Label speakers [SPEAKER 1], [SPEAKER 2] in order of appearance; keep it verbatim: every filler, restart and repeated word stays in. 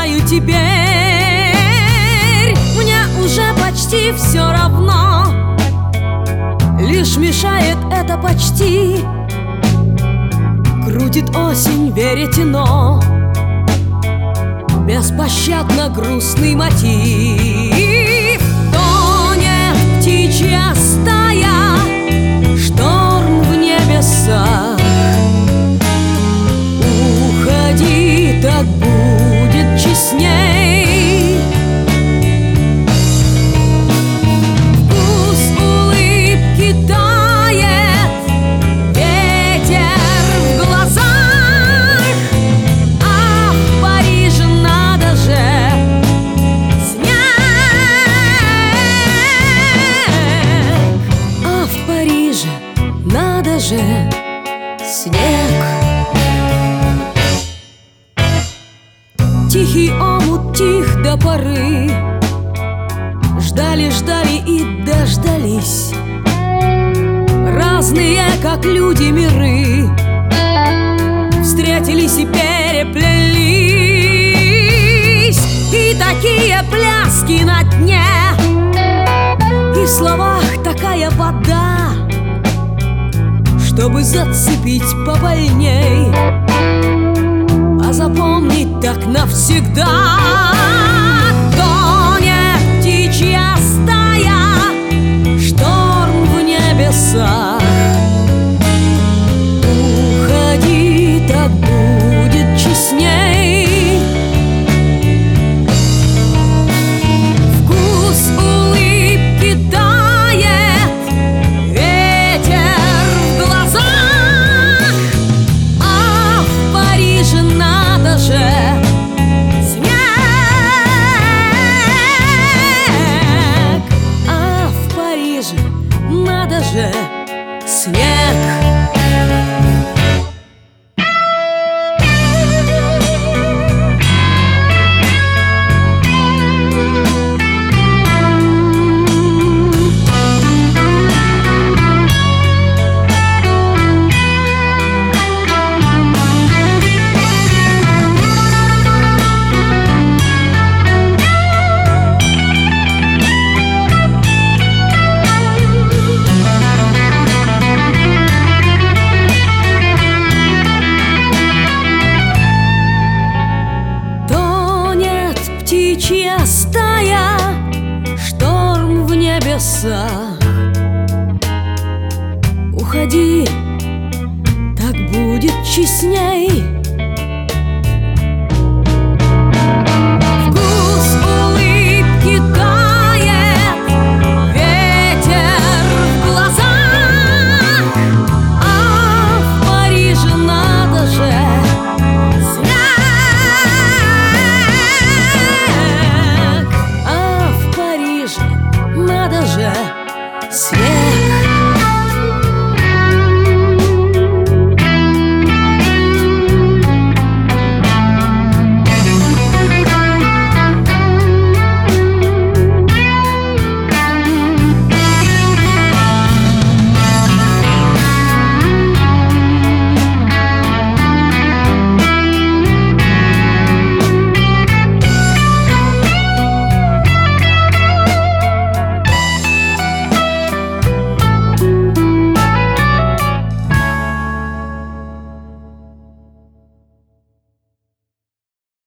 [SPEAKER 1] знаю теперь, мне уже почти все равно. Лишь мешает это почти, крутит осень веретено. Беспощадно грустный мотив. Тонет птичья стая, шторм в небесах. Уходи, так будет честней. Вкус улыбки тает, ветер в глазах. А в Париже надо же снег. А в Париже надо же снег. Тихий омут тих до поры, ждали, ждали и дождались. Разные, как люди, миры встретились и переплелись. И такие пляски на дне, и в словах такая вода, чтобы зацепить побольней, а запомнить так навсегда. Тонет птичья стая, шторм в небесах. Уходи, так будет честней. Вкус улыбки тает, ветер в глазах. А в Париже надо же снег. А в Париже надо же снег. Птичья стая, шторм в небесах. Уходи, так будет честней.